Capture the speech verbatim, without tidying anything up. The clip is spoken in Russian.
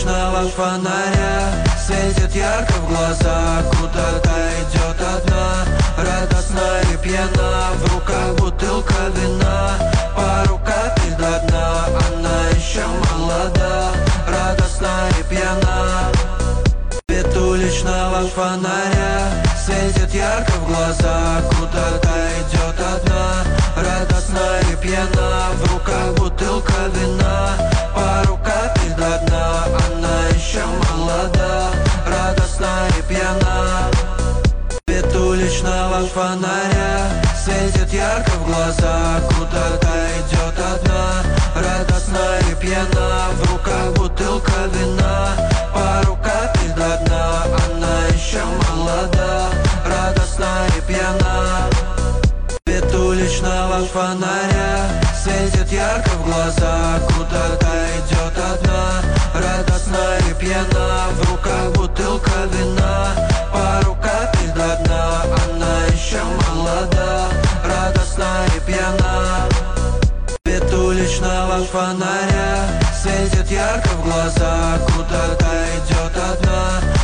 уличного фонаря светит ярко в глаза. Куда-то идет одна, радостна и пьяна. В руках бутылка вина, пару капель до дна. Она еще молода, радостна и пьяна. Свет уличного фонаря светит ярко в глаза. Куда-то идет одна, радостна и пьяна. В руках бутылка вина, пару капель до дна. Она еще молода, радостна и пьяна. Свет уличного фонаря светит ярко в глаза. Куда-то идет одна, радостна и пьяна. В руках бутылка вина, пару капель до дна. Она еще молода, радостна и пьяна. Свет уличного фонаря светит ярко в глаза. Куда-то идет одна, радостна и пьяна. В руках бутылка вина, пару капель до дна. Она еще молода, радостна и пьяна. Свет уличного фонаря светит ярко в глаза. Куда-то идет одна,